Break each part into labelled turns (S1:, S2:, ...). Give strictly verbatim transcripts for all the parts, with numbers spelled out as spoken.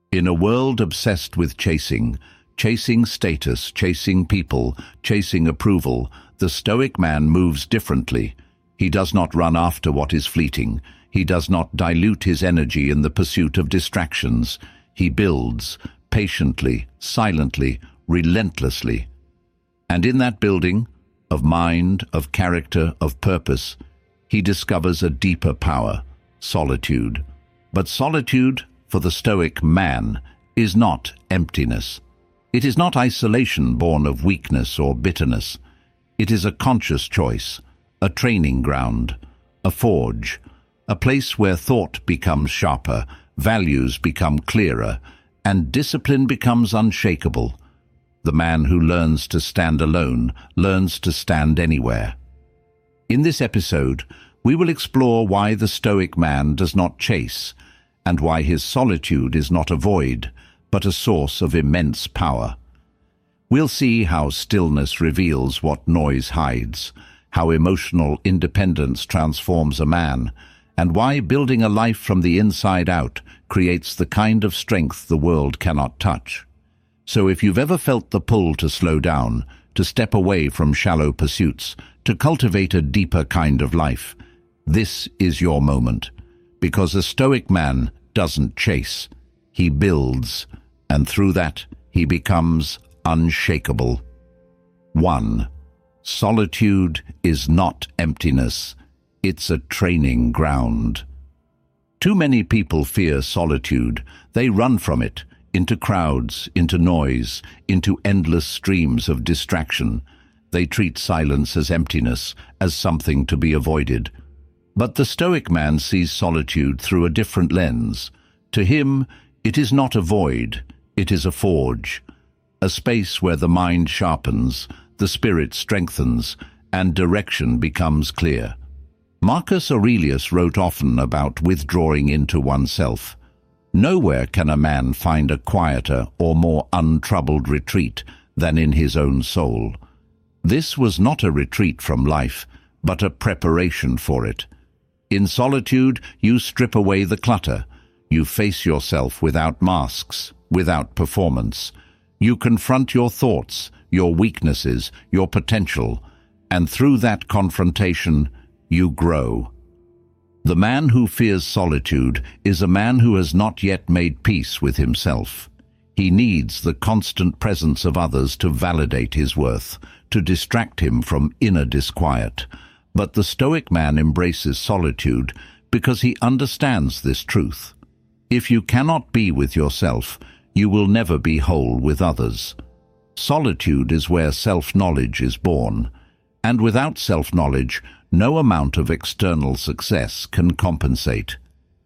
S1: In a world obsessed with chasing, chasing status, chasing people, chasing approval, the Stoic man moves differently. He does not run after what is fleeting. He does not dilute his energy in the pursuit of distractions. He builds, patiently, silently, relentlessly. And in that building, of mind, of character, of purpose, he discovers a deeper power, solitude. But solitude, for the Stoic man, is not emptiness. It is not isolation born of weakness or bitterness. It is a conscious choice, a training ground, a forge, a place where thought becomes sharper, values become clearer, and discipline becomes unshakable. The man who learns to stand alone learns to stand anywhere. In this episode, we will explore why the Stoic man does not chase, and why his solitude is not a void, but a source of immense power. We'll see how stillness reveals what noise hides, how emotional independence transforms a man, and why building a life from the inside out creates the kind of strength the world cannot touch. So if you've ever felt the pull to slow down, to step away from shallow pursuits, to cultivate a deeper kind of life, this is your moment. Because a Stoic man doesn't chase, he builds, and through that he becomes unshakable. One. Solitude is not emptiness. It's a training ground. Too many people fear solitude. They run from it, into crowds, into noise, into endless streams of distraction. They treat silence as emptiness, as something to be avoided. But the Stoic man sees solitude through a different lens. To him, it is not a void, it is a forge, a space where the mind sharpens, the spirit strengthens, and direction becomes clear. Marcus Aurelius wrote often about withdrawing into oneself. Nowhere can a man find a quieter or more untroubled retreat than in his own soul. This was not a retreat from life, but a preparation for it. In solitude, you strip away the clutter. You face yourself without masks, without performance. You confront your thoughts, your weaknesses, your potential, and through that confrontation, you grow. The man who fears solitude is a man who has not yet made peace with himself. He needs the constant presence of others to validate his worth, to distract him from inner disquiet. But the Stoic man embraces solitude because he understands this truth. If you cannot be with yourself, you will never be whole with others. Solitude is where self-knowledge is born, and without self-knowledge, no amount of external success can compensate.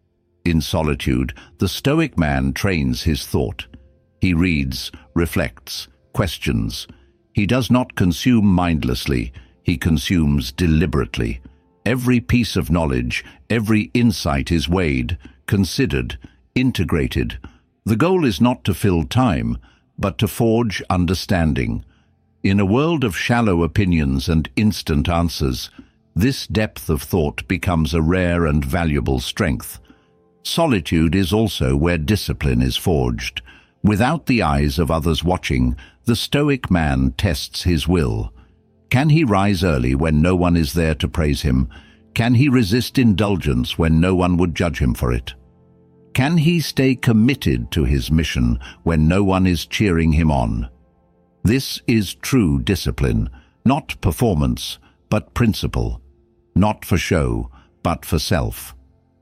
S1: In solitude, the Stoic man trains his thought. He reads, reflects, questions. He does not consume mindlessly. He consumes deliberately. Every piece of knowledge, every insight is weighed, considered, integrated. The goal is not to fill time, but to forge understanding. In a world of shallow opinions and instant answers, this depth of thought becomes a rare and valuable strength. Solitude is also where discipline is forged. Without the eyes of others watching, the Stoic man tests his will. Can he rise early when no one is there to praise him? Can he resist indulgence when no one would judge him for it? Can he stay committed to his mission when no one is cheering him on? This is true discipline, not performance, but principle, not for show, but for self.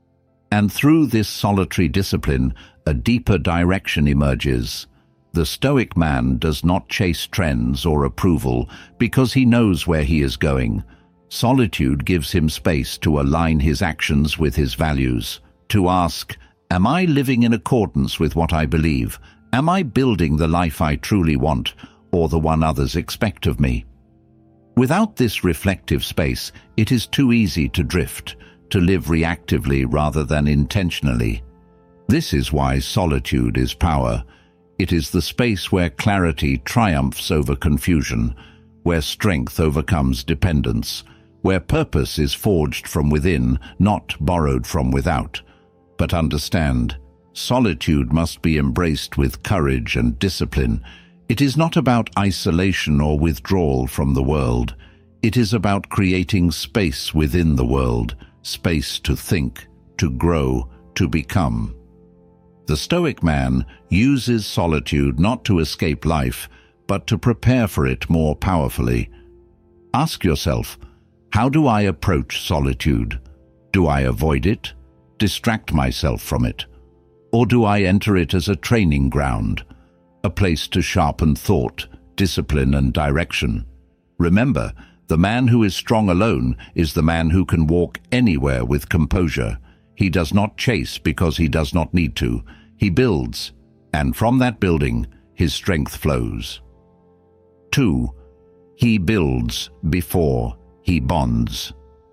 S1: And through this solitary discipline, a deeper direction emerges. The Stoic man does not chase trends or approval because he knows where he is going. Solitude gives him space to align his actions with his values, to ask, am I living in accordance with what I believe? Am I building the life I truly want, or the one others expect of me? Without this reflective space, it is too easy to drift, to live reactively rather than intentionally. This is why solitude is power. It is the space where clarity triumphs over confusion, where strength overcomes dependence, where purpose is forged from within, not borrowed from without. But understand, Solitude must be embraced with courage and discipline. It is not about isolation or withdrawal from the world. It is about creating space within the world, space to think, to grow, to become. The Stoic man uses solitude not to escape life, but to prepare for it more powerfully. Ask yourself, how do I approach solitude? Do I avoid it, distract myself from it? Or do I enter it as a training ground, a place to sharpen thought, discipline, and direction? Remember, the man who is strong alone is the man who can walk anywhere with composure. He does not chase because he does not need to. He builds, and from that building, his strength flows. Two, he builds before he bonds.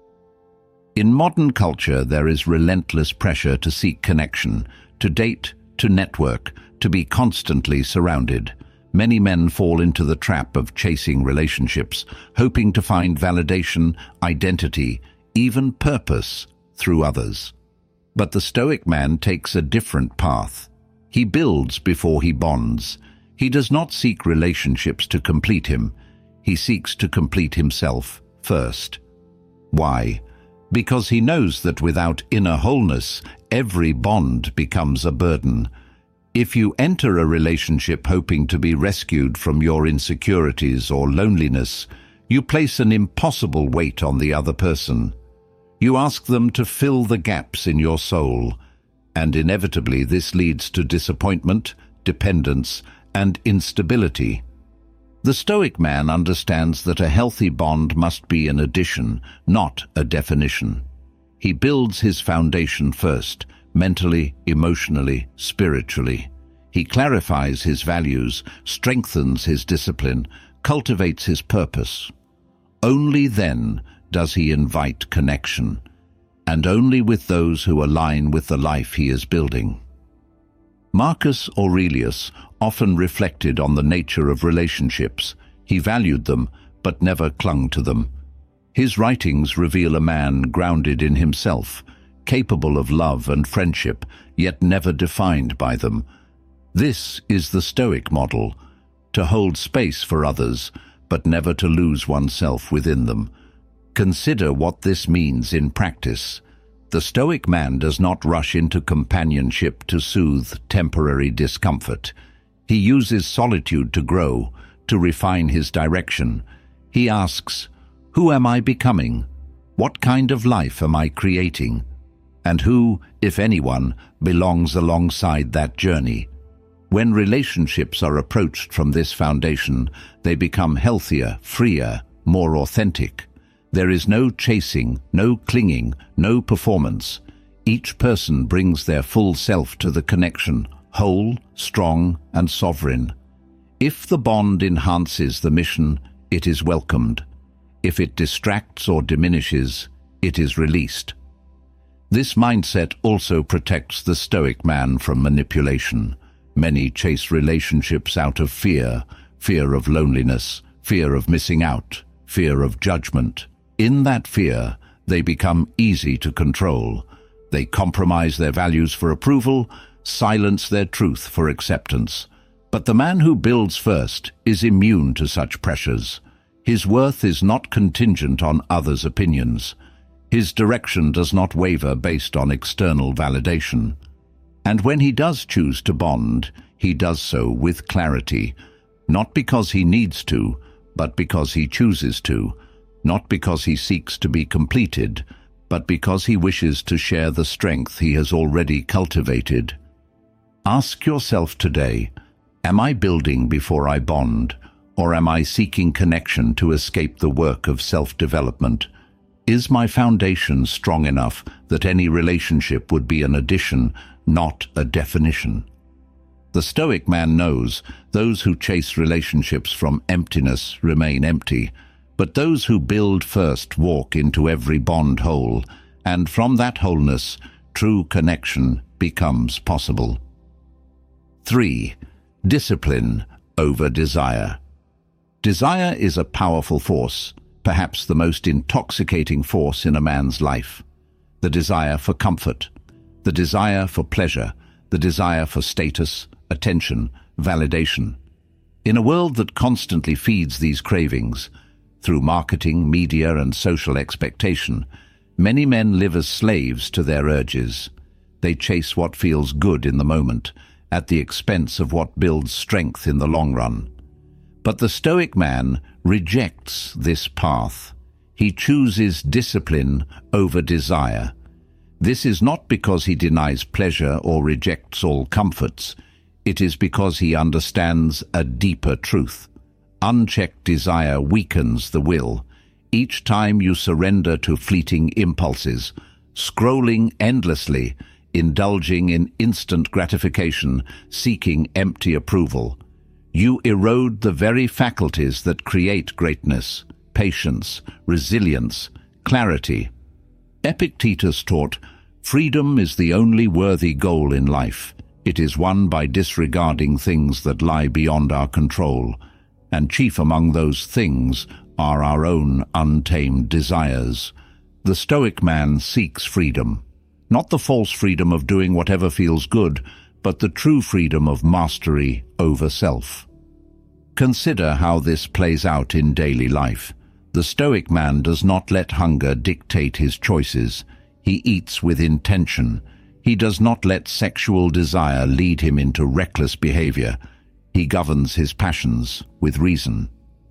S1: In modern culture, there is relentless pressure to seek connection, to date, to network, to be constantly surrounded. Many men fall into the trap of chasing relationships, hoping to find validation, identity, even purpose through others. But the Stoic man takes a different path. He builds before he bonds. He does not seek relationships to complete him. He seeks to complete himself first. Why? Because he knows that without inner wholeness, every bond becomes a burden. If you enter a relationship hoping to be rescued from your insecurities or loneliness, you place an impossible weight on the other person. You ask them to fill the gaps in your soul, and inevitably this leads to disappointment, dependence, and instability. The Stoic man understands that a healthy bond must be an addition, not a definition. He builds his foundation first, mentally, emotionally, spiritually. He clarifies his values, strengthens his discipline, cultivates his purpose. Only then does he invite connection, and only with those who align with the life he is building. Marcus Aurelius often reflected on the nature of relationships. He valued them, but never clung to them. His writings reveal a man grounded in himself, capable of love and friendship, yet never defined by them. This is the Stoic model, to hold space for others, but never to lose oneself within them. Consider what this means in practice. The Stoic man does not rush into companionship to soothe temporary discomfort. He uses solitude to grow, to refine his direction. He asks, who am I becoming? What kind of life am I creating? And who, if anyone, belongs alongside that journey? When relationships are approached from this foundation, they become healthier, freer, more authentic. There is no chasing, no clinging, no performance. Each person brings their full self to the connection, whole, strong, and sovereign. If the bond enhances the mission, it is welcomed. If it distracts or diminishes, it is released. This mindset also protects the Stoic man from manipulation. Many chase relationships out of fear, fear of loneliness, fear of missing out, fear of judgment. In that fear, they become easy to control. They compromise their values for approval, silence their truth for acceptance. But the man who builds first is immune to such pressures. His worth is not contingent on others' opinions. His direction does not waver based on external validation. And when he does choose to bond, he does so with clarity, not because he needs to, but because he chooses to. Not because he seeks to be completed, but because he wishes to share the strength he has already cultivated. Ask yourself today, am I building before I bond, or am I seeking connection to escape the work of self-development? Is my foundation strong enough that any relationship would be an addition, not a definition? The Stoic man knows those who chase relationships from emptiness remain empty, but those who build first walk into every bond whole, and from that wholeness, true connection becomes possible. Three, discipline over desire. Desire is a powerful force, perhaps the most intoxicating force in a man's life. The desire for comfort, the desire for pleasure, the desire for status, attention, validation. In a world that constantly feeds these cravings, through marketing, media, and social expectation, many men live as slaves to their urges. They chase what feels good in the moment, at the expense of what builds strength in the long run. But the Stoic man rejects this path. He chooses discipline over desire. This is not because he denies pleasure or rejects all comforts. It is because he understands a deeper truth. Unchecked desire weakens the will. Each time you surrender to fleeting impulses, scrolling endlessly, indulging in instant gratification, seeking empty approval, you erode the very faculties that create greatness, patience, resilience, clarity. Epictetus taught, "Freedom is the only worthy goal in life. It is won by disregarding things that lie beyond our control, and chief among those things are our own untamed desires." The Stoic man seeks freedom, not the false freedom of doing whatever feels good, but the true freedom of mastery over self. Consider how this plays out in daily life. The Stoic man does not let hunger dictate his choices. He eats with intention. He does not let sexual desire lead him into reckless behavior. He governs his passions with reason.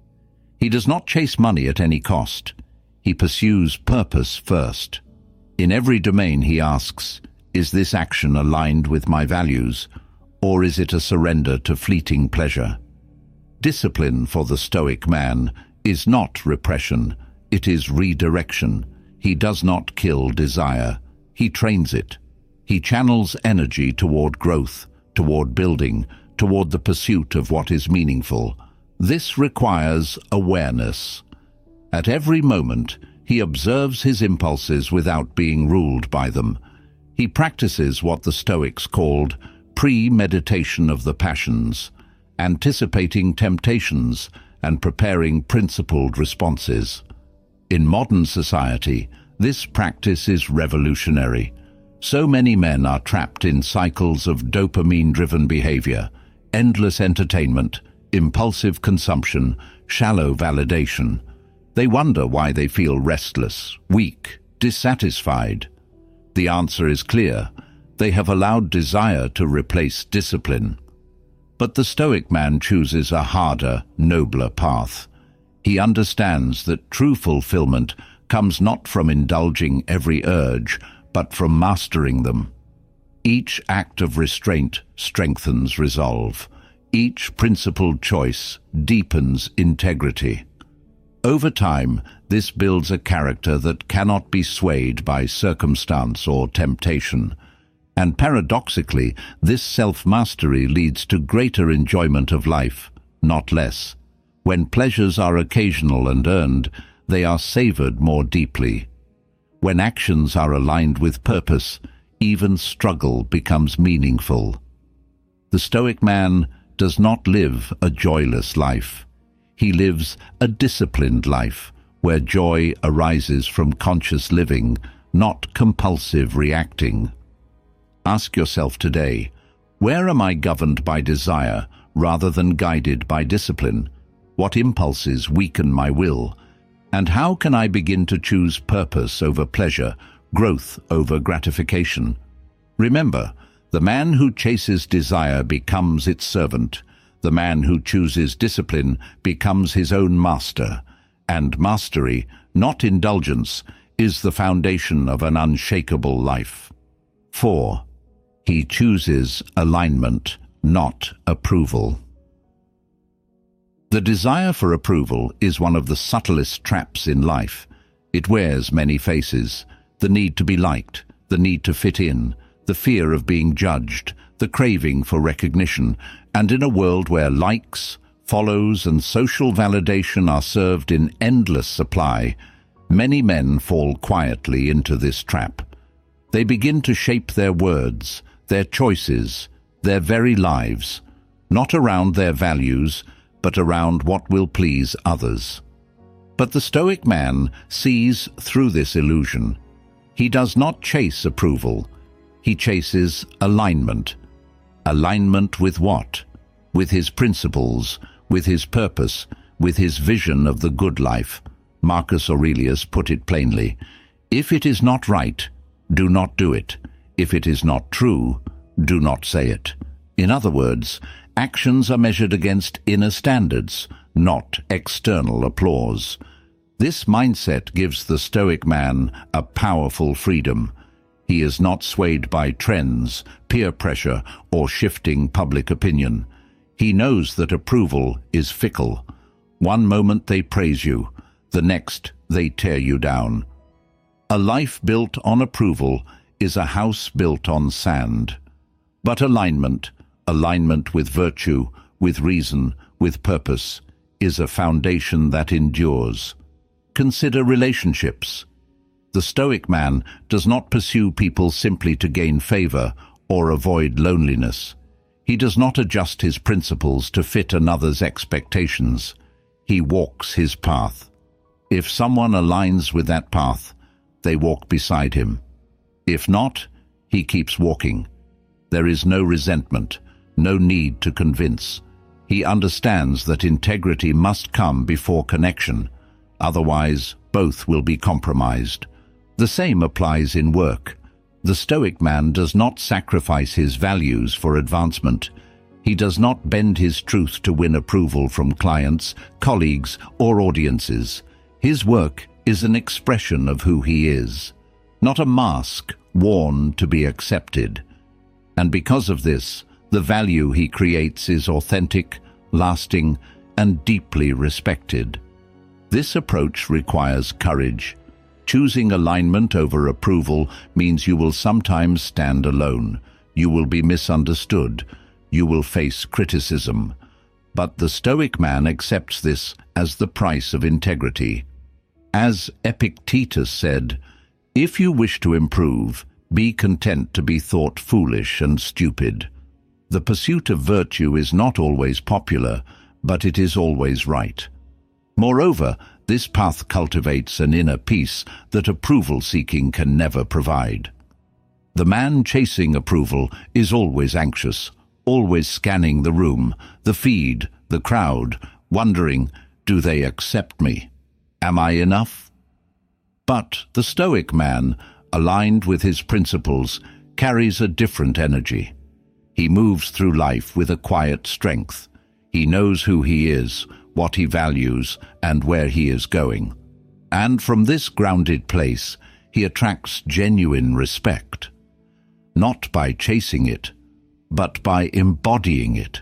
S1: He does not chase money at any cost. He pursues purpose first. In every domain he asks, is this action aligned with my values, or is it a surrender to fleeting pleasure? Discipline for the Stoic man is not repression, it is redirection. He does not kill desire, he trains it. He channels energy toward growth, toward building, toward the pursuit of what is meaningful. This requires awareness. At every moment, he observes his impulses without being ruled by them. He practices what the Stoics called premeditation of the passions, anticipating temptations and preparing principled responses. In modern society, this practice is revolutionary. So many men are trapped in cycles of dopamine-driven behavior, endless entertainment, impulsive consumption, shallow validation. They wonder why they feel restless, weak, dissatisfied. The answer is clear. They have allowed desire to replace discipline. But the Stoic man chooses a harder, nobler path. He understands that true fulfillment comes not from indulging every urge, but from mastering them. Each act of restraint strengthens resolve. Each principled choice deepens integrity. Over time, this builds a character that cannot be swayed by circumstance or temptation. And paradoxically, this self-mastery leads to greater enjoyment of life, not less. When pleasures are occasional and earned, they are savored more deeply. When actions are aligned with purpose, even struggle becomes meaningful. The Stoic man does not live a joyless life. He lives a disciplined life, where joy arises from conscious living, not compulsive reacting. Ask yourself today, where am I governed by desire rather than guided by discipline? What impulses weaken my will? And how can I begin to choose purpose over pleasure, growth over gratification? Remember, the man who chases desire becomes its servant. The man who chooses discipline becomes his own master. And mastery, not indulgence, is the foundation of an unshakable life. four. He chooses alignment, not approval. The desire for approval is one of the subtlest traps in life. It wears many faces: the need to be liked, the need to fit in, the fear of being judged, the craving for recognition. And in a world where likes, follows, and social validation are served in endless supply, many men fall quietly into this trap. They begin to shape their words, their choices, their very lives, not around their values, but around what will please others. But the Stoic man sees through this illusion. He does not chase approval. He chases alignment, Alignment with what? With his principles, with his purpose, with his vision of the good life. Marcus Aurelius put it plainly, "If it is not right, do not do it. If it is not true, do not say it." In other words, actions are measured against inner standards, not external applause. This mindset gives the Stoic man a powerful freedom. He is not swayed by trends, peer pressure, or shifting public opinion. He knows that approval is fickle. One moment they praise you, the next they tear you down. A life built on approval is a house built on sand. But alignment, alignment with virtue, with reason, with purpose, is a foundation that endures. Consider relationships. The Stoic man does not pursue people simply to gain favor or avoid loneliness. He does not adjust his principles to fit another's expectations. He walks his path. If someone aligns with that path, they walk beside him. If not, he keeps walking. There is no resentment, no need to convince. He understands that integrity must come before connection. Otherwise, both will be compromised. The same applies in work. The Stoic man does not sacrifice his values for advancement. He does not bend his truth to win approval from clients, colleagues, or audiences. His work is an expression of who he is, not a mask worn to be accepted. And because of this, the value he creates is authentic, lasting, and deeply respected. This approach requires courage. Choosing alignment over approval means you will sometimes stand alone. You will be misunderstood. You will face criticism. But the Stoic man accepts this as the price of integrity. As Epictetus said, "If you wish to improve, be content to be thought foolish and stupid." The pursuit of virtue is not always popular, but it is always right. Moreover, this path cultivates an inner peace that approval-seeking can never provide. The man chasing approval is always anxious, always scanning the room, the feed, the crowd, wondering, do they accept me? Am I enough? But the Stoic man, aligned with his principles, carries a different energy. He moves through life with a quiet strength. He knows who he is, what he values, and where he is going. And from this grounded place, he attracts genuine respect, not by chasing it, but by embodying it.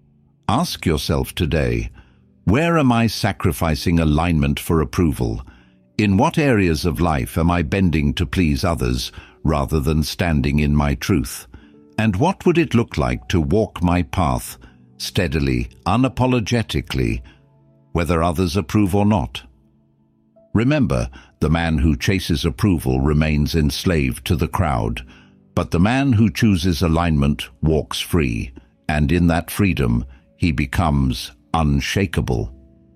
S1: Ask yourself today, where am I sacrificing alignment for approval? In what areas of life am I bending to please others rather than standing in my truth? And what would it look like to walk my path steadily, unapologetically, whether others approve or not? Remember, the man who chases approval remains enslaved to the crowd, but the man who chooses alignment walks free, and in that freedom he becomes unshakable.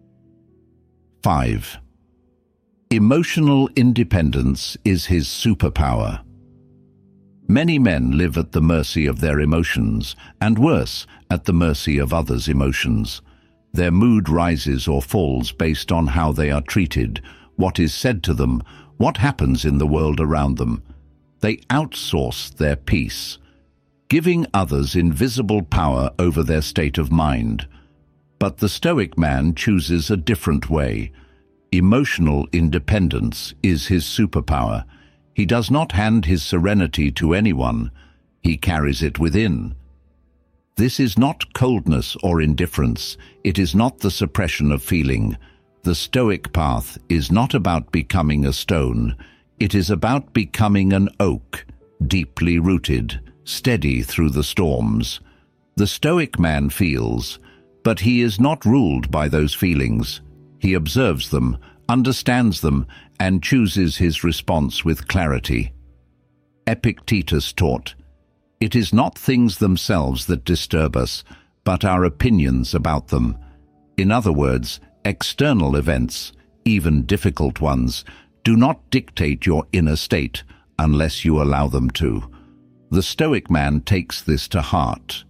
S1: five. Emotional independence is his superpower. Many men live at the mercy of their emotions, and worse, at the mercy of others' emotions. Their mood rises or falls based on how they are treated, what is said to them, what happens in the world around them. They outsource their peace, giving others invisible power over their state of mind. But the Stoic man chooses a different way. Emotional independence is his superpower. He does not hand his serenity to anyone. He carries it within. This is not coldness or indifference. It is not the suppression of feeling. The Stoic path is not about becoming a stone. It is about becoming an oak, deeply rooted, steady through the storms. The Stoic man feels, but he is not ruled by those feelings. He observes them, understands them, and chooses his response with clarity. Epictetus taught, "It is not things themselves that disturb us, but our opinions about them." In other words, external events, even difficult ones, do not dictate your inner state unless you allow them to. The Stoic man takes this to heart.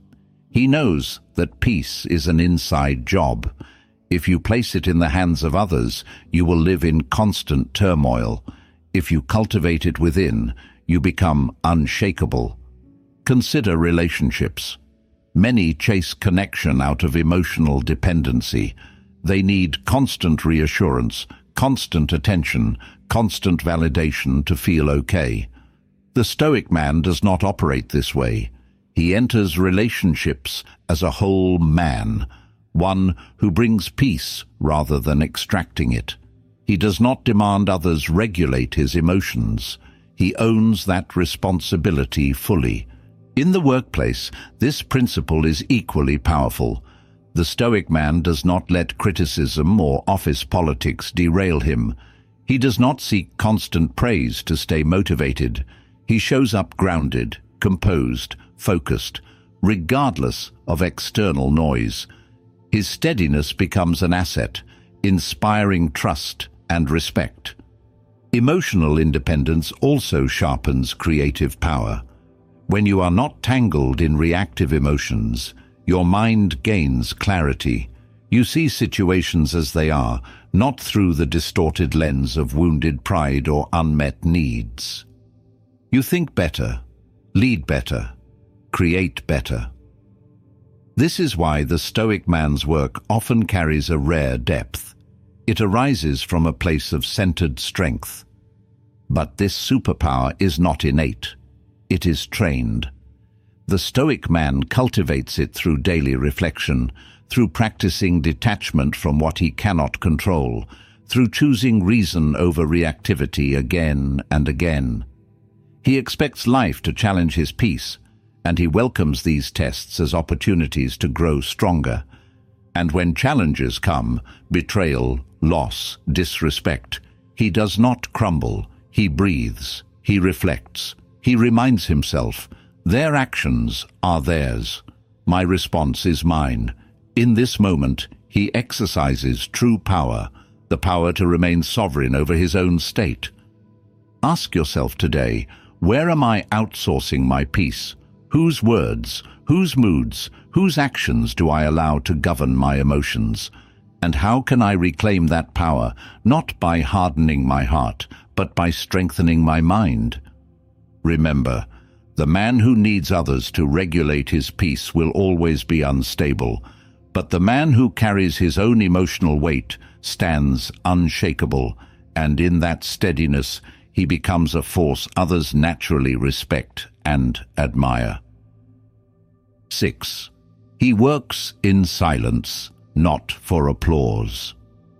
S1: He knows that peace is an inside job. If you place it in the hands of others, you will live in constant turmoil. If you cultivate it within, you become unshakable. Consider relationships. Many chase connection out of emotional dependency. They need constant reassurance, constant attention, constant validation to feel okay. The Stoic man does not operate this way. He enters relationships as a whole man, one who brings peace rather than extracting it. He does not demand others regulate his emotions. He owns that responsibility fully. In the workplace, this principle is equally powerful. The Stoic man does not let criticism or office politics derail him. He does not seek constant praise to stay motivated. He shows up grounded, composed, focused, regardless of external noise. His steadiness becomes an asset, inspiring trust and respect. Emotional independence also sharpens creative power. When you are not tangled in reactive emotions, your mind gains clarity. You see situations as they are, not through the distorted lens of wounded pride or unmet needs. You think better, lead better, create better. This is why the Stoic man's work often carries a rare depth. It arises from a place of centered strength. But this superpower is not innate. It is trained. The Stoic man cultivates it through daily reflection, through practicing detachment from what he cannot control, through choosing reason over reactivity again and again. He expects life to challenge his peace, and he welcomes these tests as opportunities to grow stronger. And when challenges come, betrayal, loss, disrespect, he does not crumble. He breathes, he reflects, he reminds himself, their actions are theirs. My response is mine. In this moment, he exercises true power, the power to remain sovereign over his own state. Ask yourself today, where am I outsourcing my peace? Whose words, whose moods, whose actions do I allow to govern my emotions? And how can I reclaim that power, not by hardening my heart, but by strengthening my mind? Remember, the man who needs others to regulate his peace will always be unstable, but the man who carries his own emotional weight stands unshakable, and in that steadiness he becomes a force others naturally respect and admire. six. He works in silence, not for applause.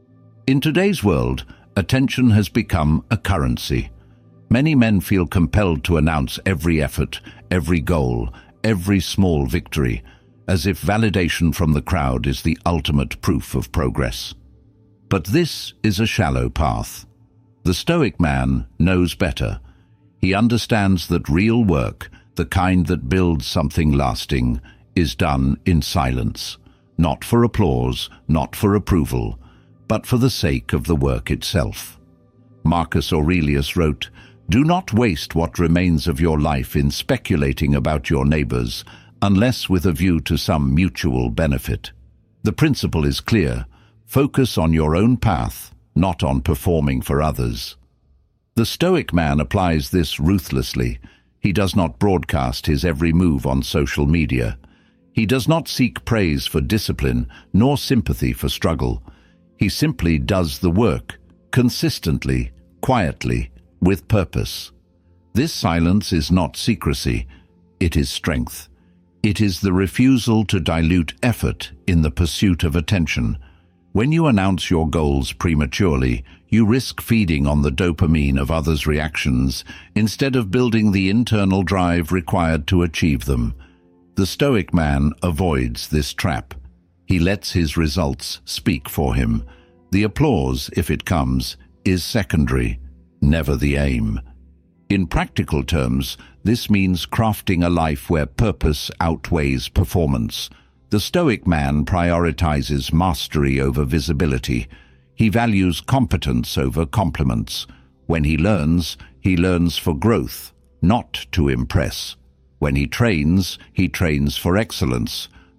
S1: In today's world, attention has become a currency. Many men feel compelled to announce every effort, every goal, every small victory, as if validation from the crowd is the ultimate proof of progress. But this is a shallow path. The Stoic man knows better. He understands that real work, the kind that builds something lasting, is done in silence, not for applause, not for approval, but for the sake of the work itself. Marcus Aurelius wrote, "Do not waste what remains of your life in speculating about your neighbors, unless with a view to some mutual benefit." The principle is clear. Focus on your own path, not on performing for others. The Stoic man applies this ruthlessly. He does not broadcast his every move on social media. He does not seek praise for discipline, nor sympathy for struggle. He simply does the work, consistently, quietly, with purpose. This silence is not secrecy, it is strength. It is the refusal to dilute effort in the pursuit of attention. When you announce your goals prematurely, you risk feeding on the dopamine of others' reactions instead of building the internal drive required to achieve them. The Stoic man avoids this trap. He lets his results speak for him. The applause, if it comes, is secondary, never the aim. In practical terms, this means crafting a life where purpose outweighs performance. The Stoic man prioritizes mastery over visibility. He values competence over compliments. When he learns, he learns for growth, not to impress. When he trains, he trains for excellence,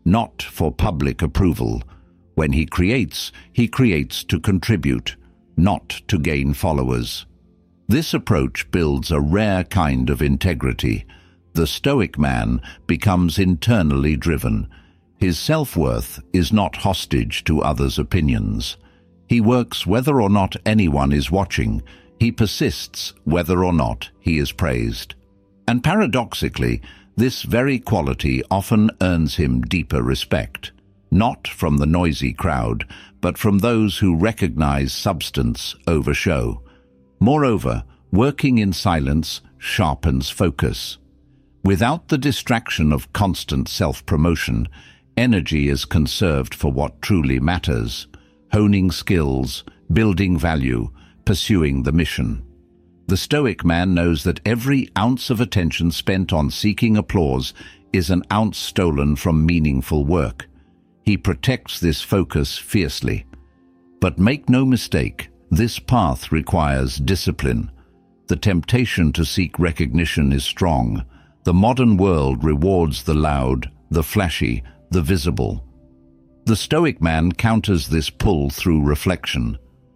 S1: not for public approval. When he creates, he creates to contribute, not to gain followers. This approach builds a rare kind of integrity. The Stoic man becomes internally driven. His self-worth is not hostage to others' opinions. He works whether or not anyone is watching. He persists whether or not he is praised. And paradoxically, this very quality often earns him deeper respect, not from the noisy crowd, but from those who recognize substance over show. Moreover, working in silence sharpens focus. Without the distraction of constant self-promotion, energy is conserved for what truly matters: honing skills, building value, pursuing the mission. The Stoic man knows that every ounce of attention spent on seeking applause is an ounce stolen from meaningful work. He protects this focus fiercely. But make no mistake, this path requires discipline. The temptation to seek recognition is strong. The modern world rewards the loud, the flashy, the visible. The Stoic man counters this pull through reflection.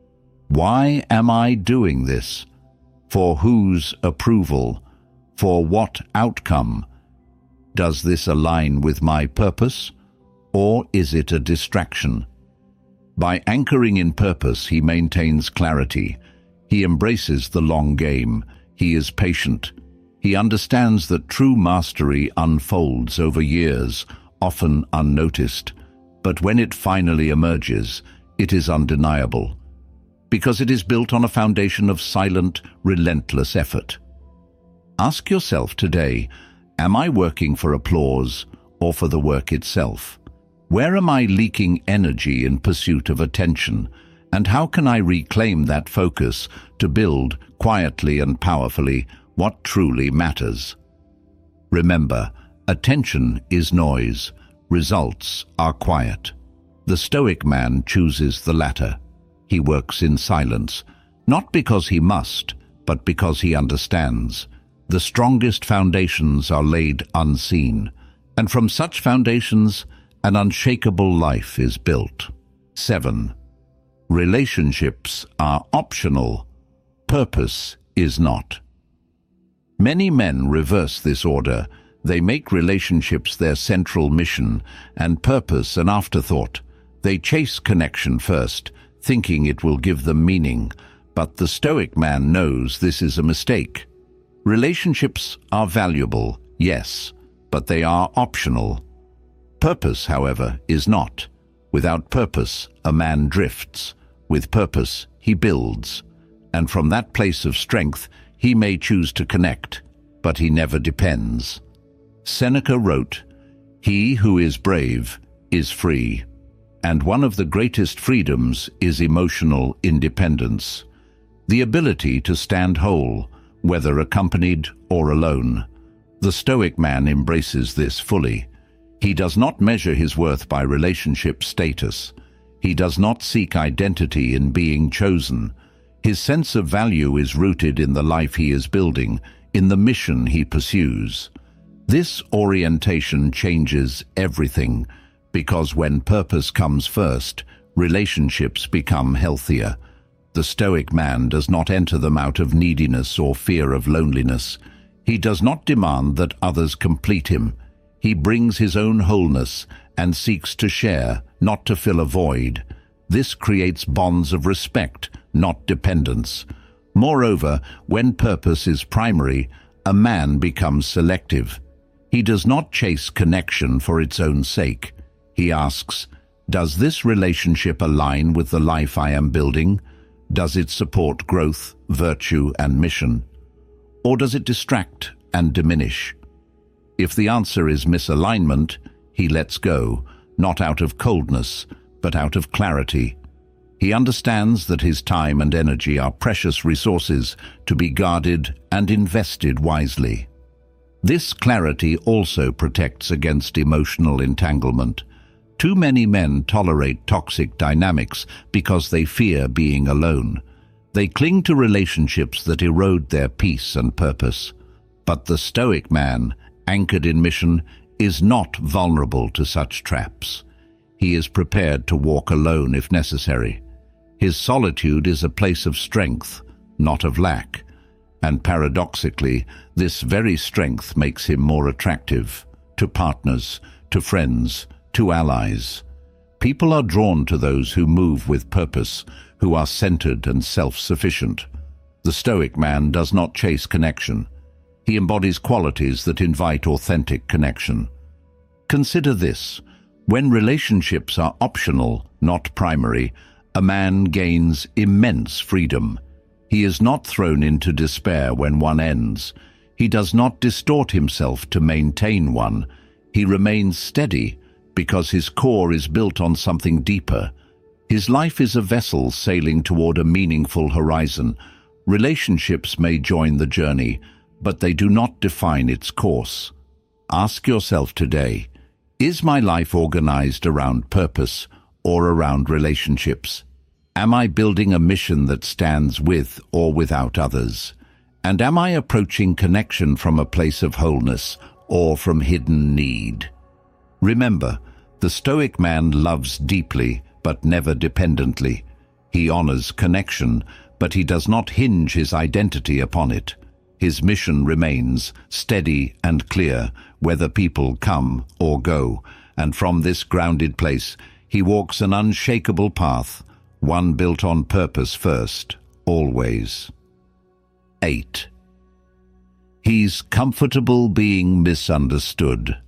S1: Why am I doing this? For whose approval? For what outcome? Does this align with my purpose, or is it a distraction? By anchoring in purpose, he maintains clarity. He embraces the long game. He is patient. He understands that true mastery unfolds over years, often unnoticed. But when it finally emerges, it is undeniable, because it is built on a foundation of silent, relentless effort. Ask yourself today, am I working for applause or for the work itself? Where am I leaking energy in pursuit of attention? And how can I reclaim that focus to build, quietly and powerfully, what truly matters? Remember, attention is noise. Results are quiet. The Stoic man chooses the latter. He works in silence, not because he must, but because he understands. The strongest foundations are laid unseen, and from such foundations, an unshakable life is built. Seven. Relationships are optional. Purpose is not. Many men reverse this order. They make relationships their central mission and purpose an afterthought. They chase connection first, thinking it will give them meaning. But the Stoic man knows this is a mistake. Relationships are valuable, yes, but they are optional. Purpose, however, is not. Without purpose, a man drifts. With purpose, he builds. And from that place of strength, he may choose to connect, but he never depends. Seneca wrote, "He who is brave is free." And one of the greatest freedoms is emotional independence. The ability to stand whole, whether accompanied or alone. The Stoic man embraces this fully. He does not measure his worth by relationship status. He does not seek identity in being chosen. His sense of value is rooted in the life he is building, in the mission he pursues. This orientation changes everything, because when purpose comes first, relationships become healthier. The Stoic man does not enter them out of neediness or fear of loneliness. He does not demand that others complete him. He brings his own wholeness and seeks to share, not to fill a void. This creates bonds of respect, not dependence. Moreover, when purpose is primary, a man becomes selective. He does not chase connection for its own sake. He asks, does this relationship align with the life I am building? Does it support growth, virtue, and mission? Or does it distract and diminish? If the answer is misalignment, he lets go, not out of coldness, but out of clarity. He understands that his time and energy are precious resources to be guarded and invested wisely. This clarity also protects against emotional entanglement. Too many men tolerate toxic dynamics because they fear being alone. They cling to relationships that erode their peace and purpose. But the Stoic man, anchored in mission, is not vulnerable to such traps. He is prepared to walk alone if necessary. His solitude is a place of strength, not of lack, and paradoxically, this very strength makes him more attractive to partners, to friends, to allies. People are drawn to those who move with purpose, who are centered and self-sufficient. The Stoic man does not chase connection. He embodies qualities that invite authentic connection. Consider this. When relationships are optional, not primary, a man gains immense freedom. He is not thrown into despair when one ends. He does not distort himself to maintain one. He remains steady because his core is built on something deeper. His life is a vessel sailing toward a meaningful horizon. Relationships may join the journey, but they do not define its course. Ask yourself today, is my life organized around purpose or around relationships? Am I building a mission that stands with or without others? And am I approaching connection from a place of wholeness or from hidden need? Remember, the Stoic man loves deeply but never dependently. He honors connection, but he does not hinge his identity upon it. His mission remains steady and clear, whether people come or go, and from this grounded place he walks an unshakable path, one built on purpose first, always. eight. He's comfortable being misunderstood.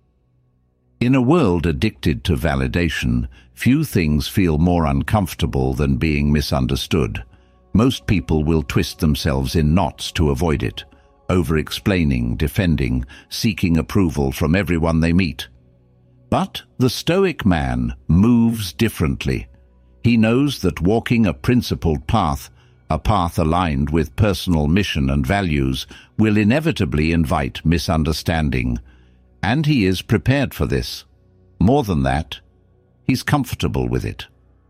S1: In a world addicted to validation, few things feel more uncomfortable than being misunderstood. Most people will twist themselves in knots to avoid it, over-explaining, defending, seeking approval from everyone they meet. But the Stoic man moves differently. He knows that walking a principled path, a path aligned with personal mission and values, will inevitably invite misunderstanding, and he is prepared for this. More than that, he's comfortable with it.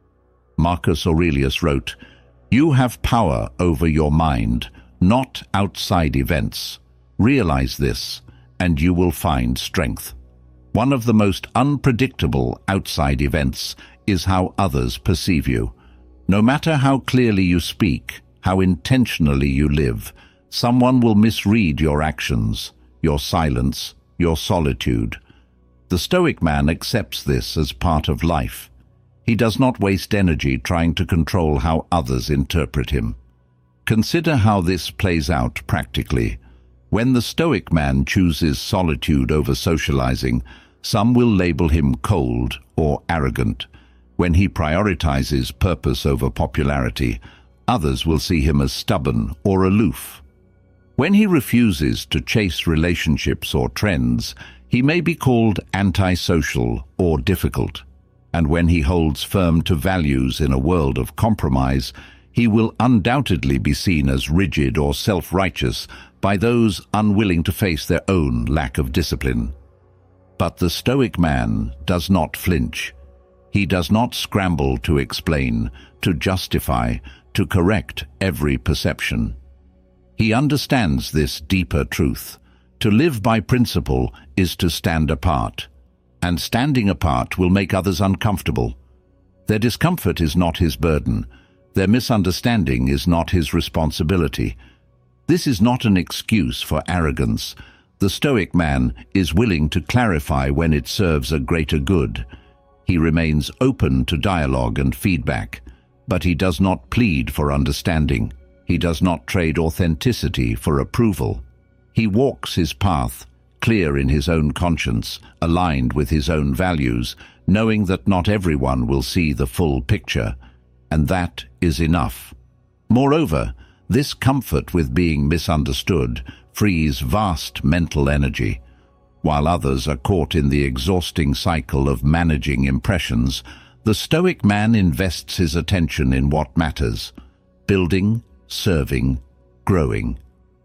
S1: Marcus Aurelius wrote, "You have power over your mind, not outside events. Realize this, and you will find strength." One of the most unpredictable outside events is how others perceive you. No matter how clearly you speak, how intentionally you live, someone will misread your actions, your silence, your solitude. The Stoic man accepts this as part of life. He does not waste energy trying to control how others interpret him. Consider how this plays out practically. When the Stoic man chooses solitude over socializing, some will label him cold or arrogant. When he prioritizes purpose over popularity, others will see him as stubborn or aloof. When he refuses to chase relationships or trends, he may be called antisocial or difficult. And when he holds firm to values in a world of compromise, he will undoubtedly be seen as rigid or self-righteous by those unwilling to face their own lack of discipline. But the Stoic man does not flinch. He does not scramble to explain, to justify, to correct every perception. He understands this deeper truth. To live by principle is to stand apart, and standing apart will make others uncomfortable. Their discomfort is not his burden. Their misunderstanding is not his responsibility. This is not an excuse for arrogance. The Stoic man is willing to clarify when it serves a greater good. He remains open to dialogue and feedback, but he does not plead for understanding. He does not trade authenticity for approval. He walks his path, clear in his own conscience, aligned with his own values, knowing that not everyone will see the full picture, and that is enough. Moreover, this comfort with being misunderstood frees vast mental energy. While others are caught in the exhausting cycle of managing impressions, the Stoic man invests his attention in what matters: building, serving, growing.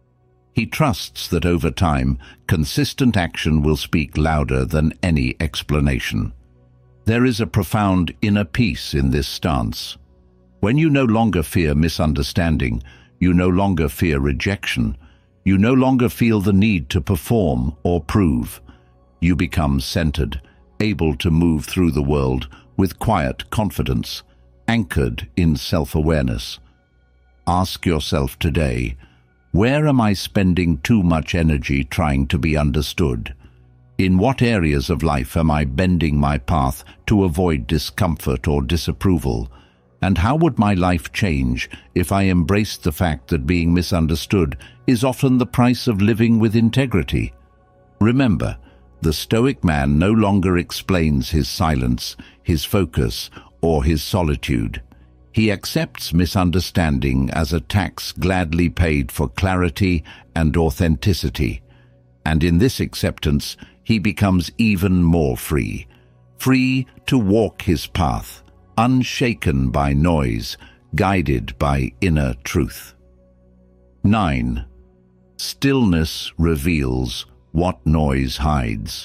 S1: He trusts that over time, consistent action will speak louder than any explanation. There is a profound inner peace in this stance. When you no longer fear misunderstanding, you no longer fear rejection, you no longer feel the need to perform or prove. You become centered, able to move through the world with quiet confidence, anchored in self-awareness. Ask yourself today, where am I spending too much energy trying to be understood? In what areas of life am I bending my path to avoid discomfort or disapproval? And how would my life change if I embraced the fact that being misunderstood is often the price of living with integrity? Remember, the Stoic man no longer explains his silence, his focus, or his solitude. He accepts misunderstanding as a tax gladly paid for clarity and authenticity. And in this acceptance, he becomes even more free. Free to walk his path, unshaken by noise, guided by inner truth. nine. Stillness reveals what noise hides.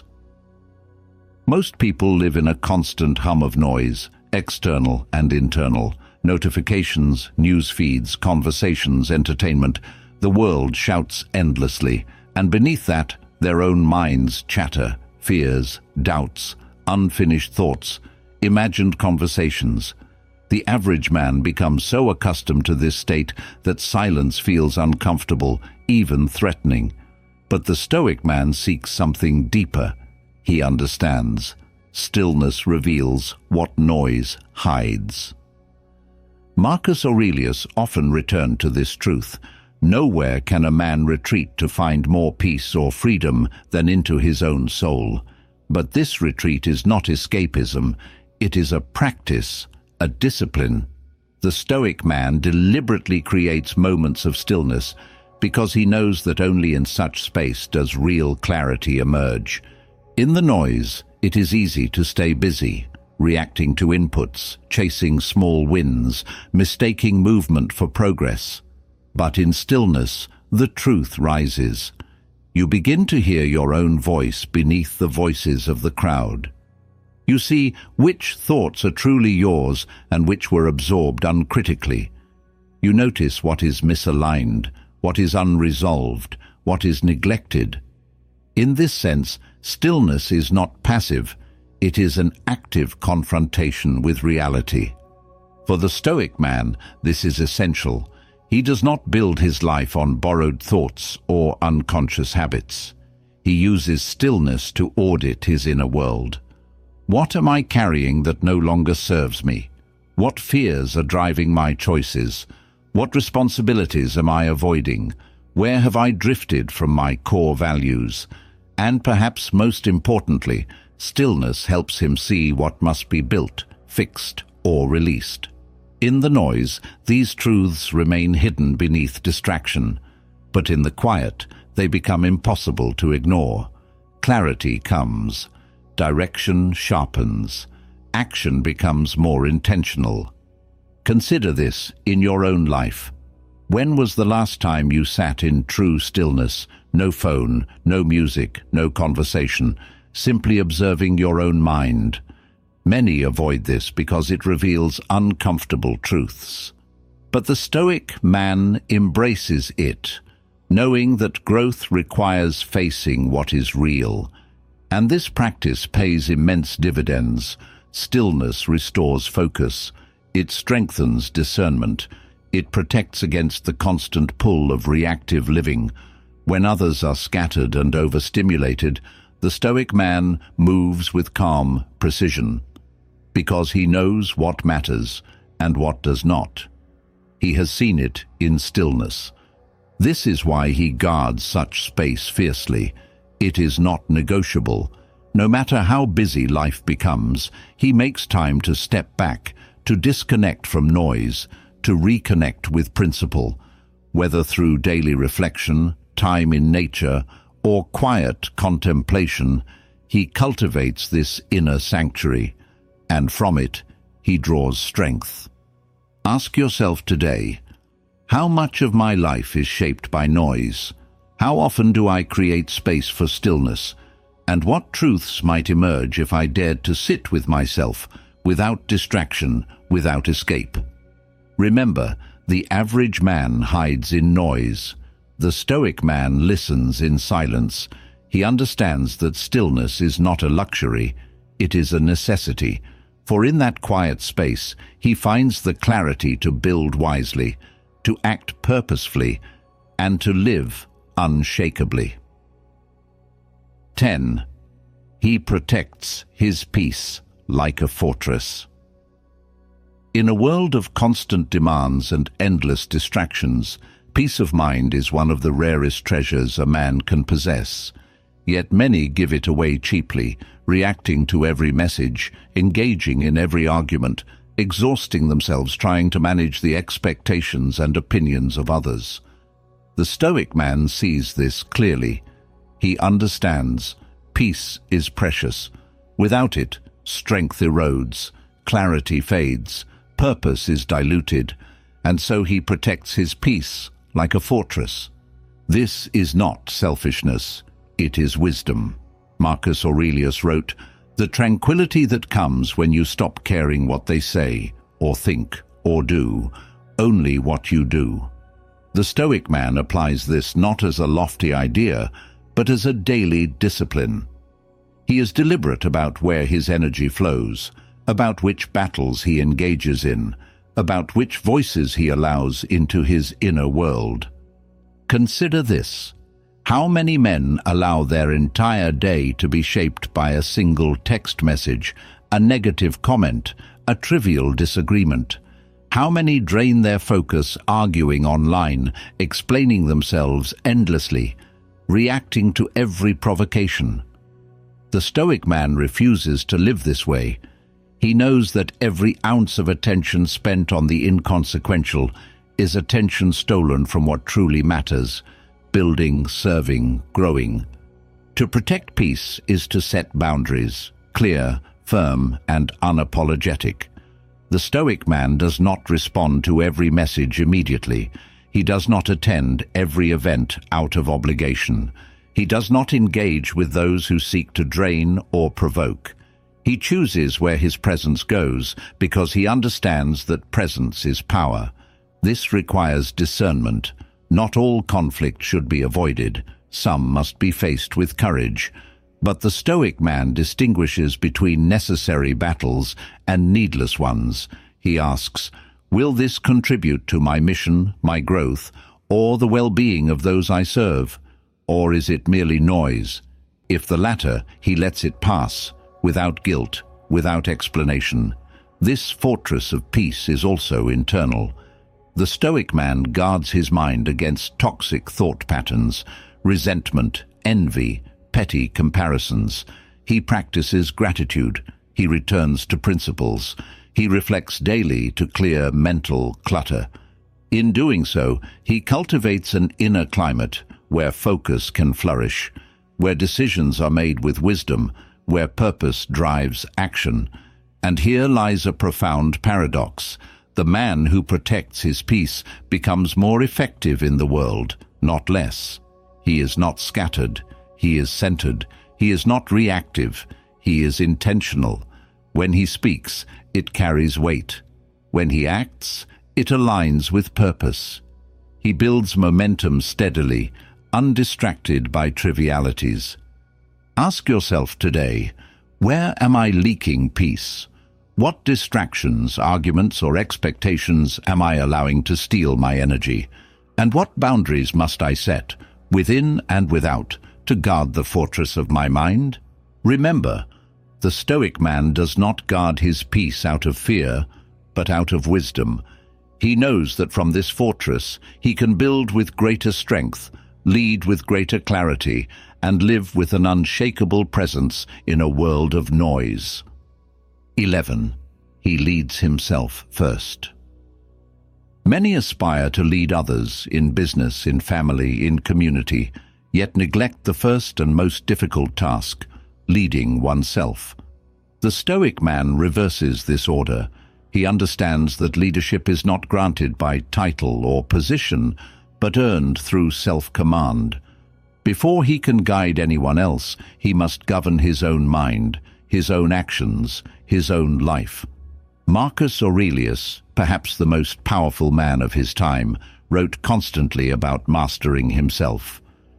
S1: Most people live in a constant hum of noise, external and internal. Notifications, news feeds, conversations, entertainment. The world shouts endlessly, and beneath that, their own minds chatter, fears, doubts, unfinished thoughts, imagined conversations. The average man becomes so accustomed to this state that silence feels uncomfortable, even threatening. But the Stoic man seeks something deeper. He understands. Stillness reveals what noise hides. Marcus Aurelius often returned to this truth. Nowhere can a man retreat to find more peace or freedom than into his own soul. But this retreat is not escapism. It is a practice, a discipline. The Stoic man deliberately creates moments of stillness because he knows that only in such space does real clarity emerge. In the noise, it is easy to stay busy, reacting to inputs, chasing small wins, mistaking movement for progress. But in stillness, the truth rises. You begin to hear your own voice beneath the voices of the crowd. You see which thoughts are truly yours and which were absorbed uncritically. You notice what is misaligned, what is unresolved, what is neglected. In this sense, stillness is not passive. It is an active confrontation with reality. For the Stoic man, this is essential. He does not build his life on borrowed thoughts or unconscious habits. He uses stillness to audit his inner world. What am I carrying that no longer serves me? What fears are driving my choices? What responsibilities am I avoiding? Where have I drifted from my core values? And perhaps most importantly, stillness helps him see what must be built, fixed, or released. In the noise, these truths remain hidden beneath distraction, but in the quiet, they become impossible to ignore. Clarity comes, direction sharpens, action becomes more intentional. Consider this in your own life. When was the last time you sat in true stillness, no phone, no music, no conversation, simply observing your own mind? Many avoid this because it reveals uncomfortable truths. But the Stoic man embraces it, knowing that growth requires facing what is real. And this practice pays immense dividends. Stillness restores focus. It strengthens discernment. It protects against the constant pull of reactive living. When others are scattered and overstimulated, the Stoic man moves with calm precision, because he knows what matters and what does not. He has seen it in stillness. This is why he guards such space fiercely. It is not negotiable. No matter how busy life becomes, he makes time to step back, to disconnect from noise, to reconnect with principle, whether through daily reflection, time in nature, or quiet contemplation. He cultivates this inner sanctuary, and from it he draws strength. Ask yourself today, how much of my life is shaped by noise? How often do I create space for stillness? And what truths might emerge if I dared to sit with myself, without distraction, without escape? Remember, the average man hides in noise. The Stoic man listens in silence. He understands that stillness is not a luxury, it is a necessity, for in that quiet space he finds the clarity to build wisely, to act purposefully, and to live unshakably. ten. He protects his peace like a fortress. In a world of constant demands and endless distractions, peace of mind is one of the rarest treasures a man can possess. Yet many give it away cheaply, reacting to every message, engaging in every argument, exhausting themselves trying to manage the expectations and opinions of others. The Stoic man sees this clearly. He understands peace is precious. Without it, strength erodes, clarity fades, purpose is diluted, and so he protects his peace like a fortress. This is not selfishness, it is wisdom. Marcus Aurelius wrote, "The tranquility that comes when you stop caring what they say, or think, or do, only what you do." The Stoic man applies this not as a lofty idea, but as a daily discipline. He is deliberate about where his energy flows, about which battles he engages in, about which voices he allows into his inner world. Consider this. How many men allow their entire day to be shaped by a single text message, a negative comment, a trivial disagreement? How many drain their focus arguing online, explaining themselves endlessly, reacting to every provocation? The Stoic man refuses to live this way. He knows that every ounce of attention spent on the inconsequential is attention stolen from what truly matters, building, serving, growing. To protect peace is to set boundaries, clear, firm, and unapologetic. The Stoic man does not respond to every message immediately. He does not attend every event out of obligation. He does not engage with those who seek to drain or provoke. He chooses where his presence goes because he understands that presence is power. This requires discernment. Not all conflict should be avoided. Some must be faced with courage. But the Stoic man distinguishes between necessary battles and needless ones. He asks, will this contribute to my mission, my growth, or the well-being of those I serve? Or is it merely noise? If the latter, he lets it pass, without guilt, without explanation. This fortress of peace is also internal. The Stoic man guards his mind against toxic thought patterns, resentment, envy, petty comparisons. He practices gratitude. He returns to principles. He reflects daily to clear mental clutter. In doing so, he cultivates an inner climate where focus can flourish, where decisions are made with wisdom, where purpose drives action. And here lies a profound paradox. The man who protects his peace becomes more effective in the world, not less. He is not scattered. He is centered. He is not reactive. He is intentional. When he speaks, it carries weight. When he acts, it aligns with purpose. He builds momentum steadily, undistracted by trivialities. Ask yourself today, where am I leaking peace? What distractions, arguments, or expectations am I allowing to steal my energy? And what boundaries must I set, within and without, to guard the fortress of my mind? Remember, the Stoic man does not guard his peace out of fear, but out of wisdom. He knows that from this fortress he can build with greater strength, lead with greater clarity, and live with an unshakable presence in a world of noise. eleven. He leads himself first. Many aspire to lead others in business, in family, in community, yet neglect the first and most difficult task, leading oneself. The Stoic man reverses this order. He understands that leadership is not granted by title or position, but earned through self-command. Before he can guide anyone else, he must govern his own mind, his own actions, his own life. Marcus Aurelius, perhaps the most powerful man of his time, wrote constantly about mastering himself.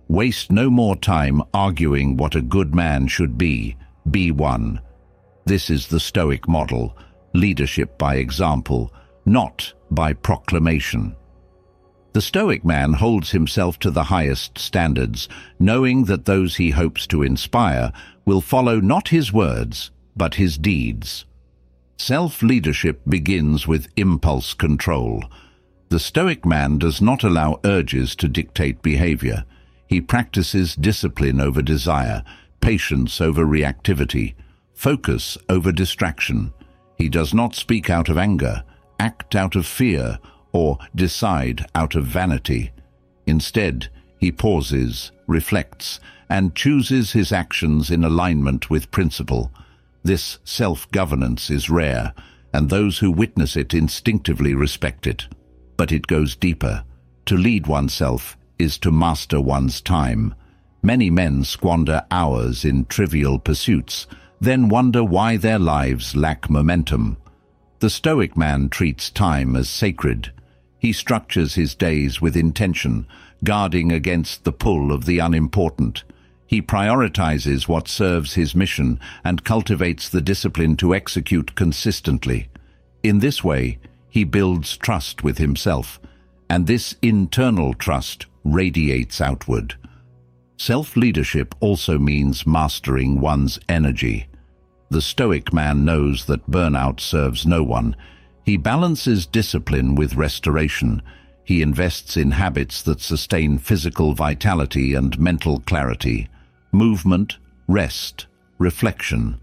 S1: Waste no more time arguing what a good man should be. Be one. This is the Stoic model, leadership by example, not by proclamation. The Stoic man holds himself to the highest standards, knowing that those he hopes to inspire will follow not his words, but his deeds. Self-leadership begins with impulse control. The Stoic man does not allow urges to dictate behavior. He practices discipline over desire, patience over reactivity, focus over distraction. He does not speak out of anger, act out of fear, or decide out of vanity. Instead, he pauses, reflects, and chooses his actions in alignment with principle. This self-governance is rare, and those who witness it instinctively respect it. But it goes deeper. To lead oneself is to master one's time. Many men squander hours in trivial pursuits, then wonder why their lives lack momentum. The Stoic man treats time as sacred. He structures his days with intention, guarding against the pull of the unimportant. He prioritizes what serves his mission and cultivates the discipline to execute consistently. In this way, he builds trust with himself, and this internal trust radiates outward. Self-leadership also means mastering one's energy. The Stoic man knows that burnout serves no one. He balances discipline with restoration. He invests in habits that sustain physical vitality and mental clarity, movement, rest, reflection.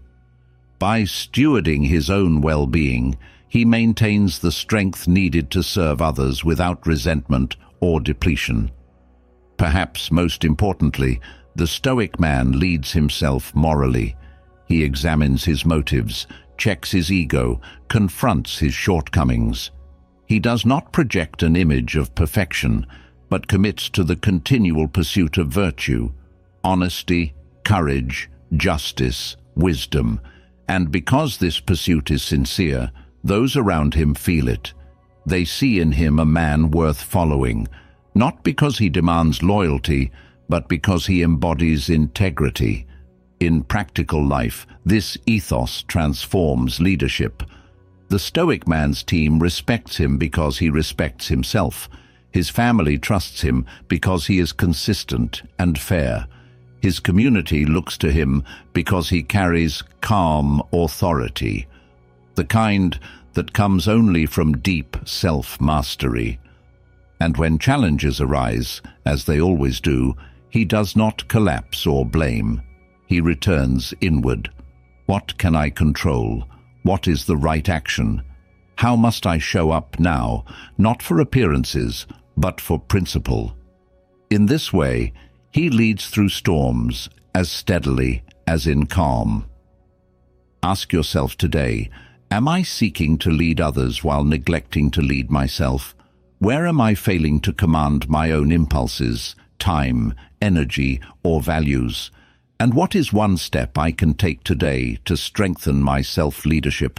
S1: By stewarding his own well-being, he maintains the strength needed to serve others without resentment or depletion. Perhaps most importantly, the Stoic man leads himself morally. He examines his motives, checks his ego, confronts his shortcomings. He does not project an image of perfection, but commits to the continual pursuit of virtue, honesty, courage, justice, wisdom. And because this pursuit is sincere, those around him feel it. They see in him a man worth following, not because he demands loyalty, but because he embodies integrity. In practical life, this ethos transforms leadership. The Stoic man's team respects him because he respects himself. His family trusts him because he is consistent and fair. His community looks to him because he carries calm authority, the kind that comes only from deep self-mastery. And when challenges arise, as they always do, he does not collapse or blame. He returns inward. What can I control? What is the right action? How must I show up now, not for appearances, but for principle? In this way, he leads through storms as steadily as in calm. Ask yourself today, am I seeking to lead others while neglecting to lead myself? Where am I failing to command my own impulses, time, energy, or values? And what is one step I can take today to strengthen my self-leadership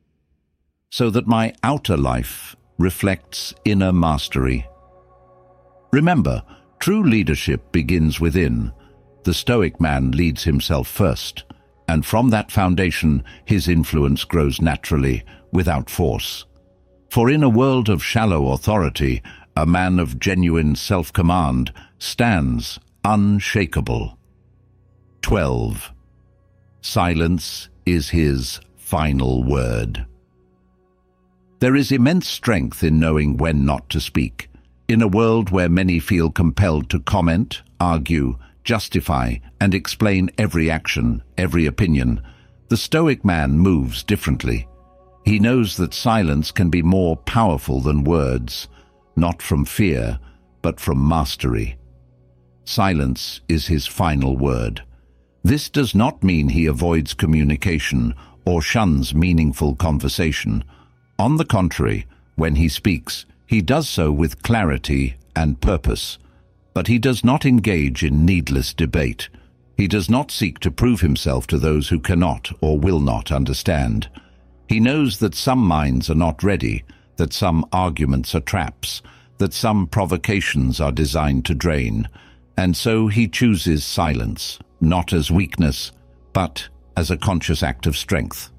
S1: so that my outer life reflects inner mastery? Remember, true leadership begins within. The Stoic man leads himself first, and from that foundation his influence grows naturally, without force. For in a world of shallow authority, a man of genuine self-command stands unshakable. twelve. Silence is his final word. There is immense strength in knowing when not to speak. In a world where many feel compelled to comment, argue, justify, and explain every action, every opinion, the Stoic man moves differently. He knows that silence can be more powerful than words, not from fear, but from mastery. Silence is his final word. This does not mean he avoids communication or shuns meaningful conversation. On the contrary, when he speaks, he does so with clarity and purpose. But he does not engage in needless debate. He does not seek to prove himself to those who cannot or will not understand. He knows that some minds are not ready, that some arguments are traps, that some provocations are designed to drain. And so he chooses silence, not as weakness, but as a conscious act of strength.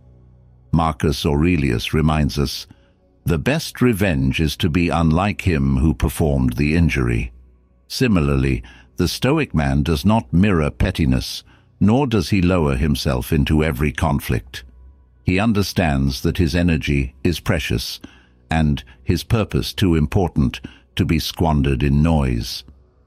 S1: Marcus Aurelius reminds us, "The best revenge is to be unlike him who performed the injury." Similarly, the Stoic man does not mirror pettiness, nor does he lower himself into every conflict. He understands that his energy is precious, and his purpose too important to be squandered in noise.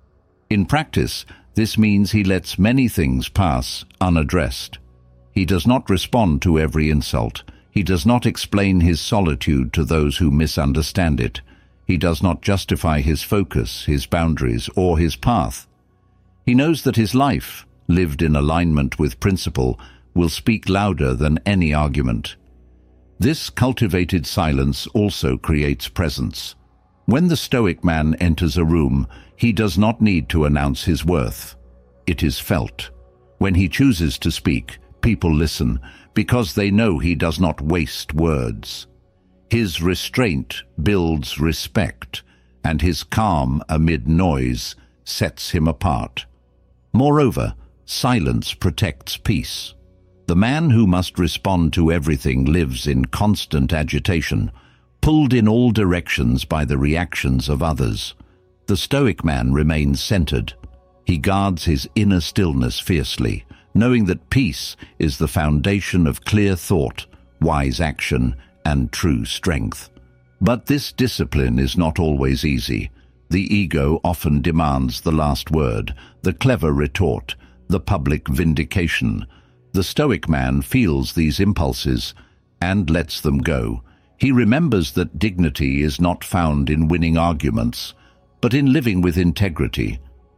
S1: In practice, this means he lets many things pass unaddressed. He does not respond to every insult. He does not explain his solitude to those who misunderstand it. He does not justify his focus, his boundaries, or his path. He knows that his life, lived in alignment with principle, will speak louder than any argument. This cultivated silence also creates presence. When the Stoic man enters a room, he does not need to announce his worth. It is felt. When he chooses to speak, people listen, because they know he does not waste words. His restraint builds respect, and his calm amid noise sets him apart. Moreover, silence protects peace. The man who must respond to everything lives in constant agitation, pulled in all directions by the reactions of others. The Stoic man remains centered. He guards his inner stillness fiercely, knowing that peace is the foundation of clear thought, wise action, and true strength. But this discipline is not always easy. The ego often demands the last word, the clever retort, the public vindication. The Stoic man feels these impulses and lets them go. He remembers that dignity is not found in winning arguments, but in living with integrity.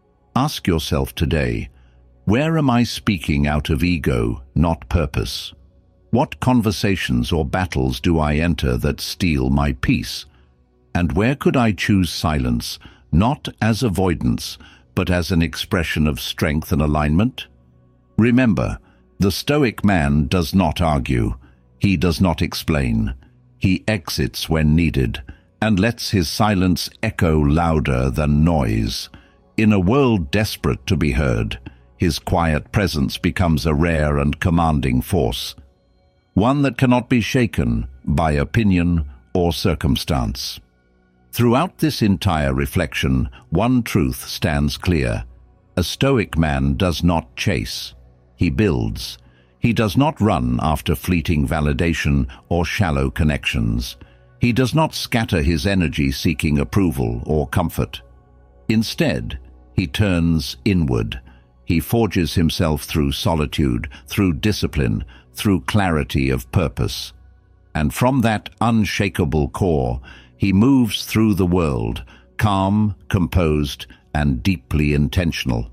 S1: Ask yourself today, where am I speaking out of ego, not purpose? What conversations or battles do I enter that steal my peace? And where could I choose silence, not as avoidance, but as an expression of strength and alignment? Remember, the Stoic man does not argue. He does not explain. He exits when needed, and lets his silence echo louder than noise. In a world desperate to be heard, his quiet presence becomes a rare and commanding force, one that cannot be shaken by opinion or circumstance. Throughout this entire reflection, one truth stands clear. A Stoic man does not chase. He builds. He does not run after fleeting validation or shallow connections. He does not scatter his energy seeking approval or comfort. Instead, he turns inward. He forges himself through solitude, through discipline, through clarity of purpose. And from that unshakable core, he moves through the world, calm, composed, and deeply intentional.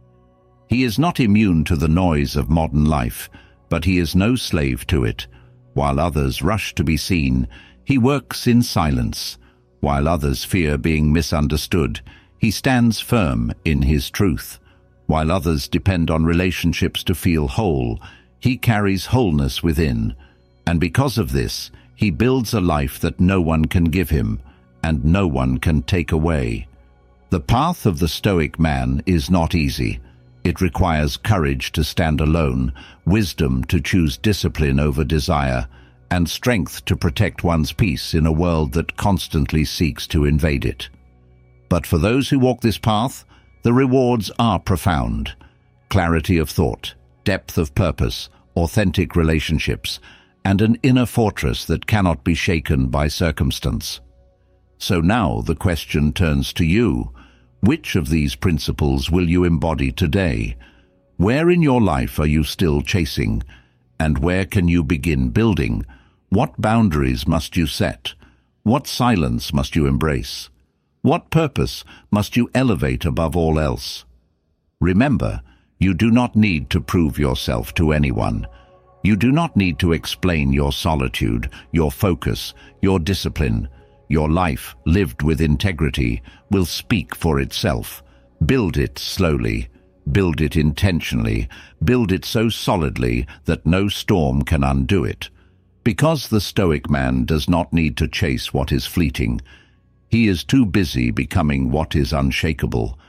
S1: He is not immune to the noise of modern life, but he is no slave to it. While others rush to be seen, he works in silence. While others fear being misunderstood, he stands firm in his truth. While others depend on relationships to feel whole, he carries wholeness within. And because of this, he builds a life that no one can give him, and no one can take away. The path of the Stoic man is not easy. It requires courage to stand alone, wisdom to choose discipline over desire, and strength to protect one's peace in a world that constantly seeks to invade it. But for those who walk this path, the rewards are profound. Clarity of thought, depth of purpose, authentic relationships, and an inner fortress that cannot be shaken by circumstance. So now the question turns to you. Which of these principles will you embody today? Where in your life are you still chasing? And where can you begin building? What boundaries must you set? What silence must you embrace? What purpose must you elevate above all else? Remember, you do not need to prove yourself to anyone. You do not need to explain your solitude, your focus, your discipline. Your life, lived with integrity, will speak for itself. Build it slowly. Build it intentionally. Build it so solidly that no storm can undo it. Because the Stoic man does not need to chase what is fleeting. He is too busy becoming what is unshakable.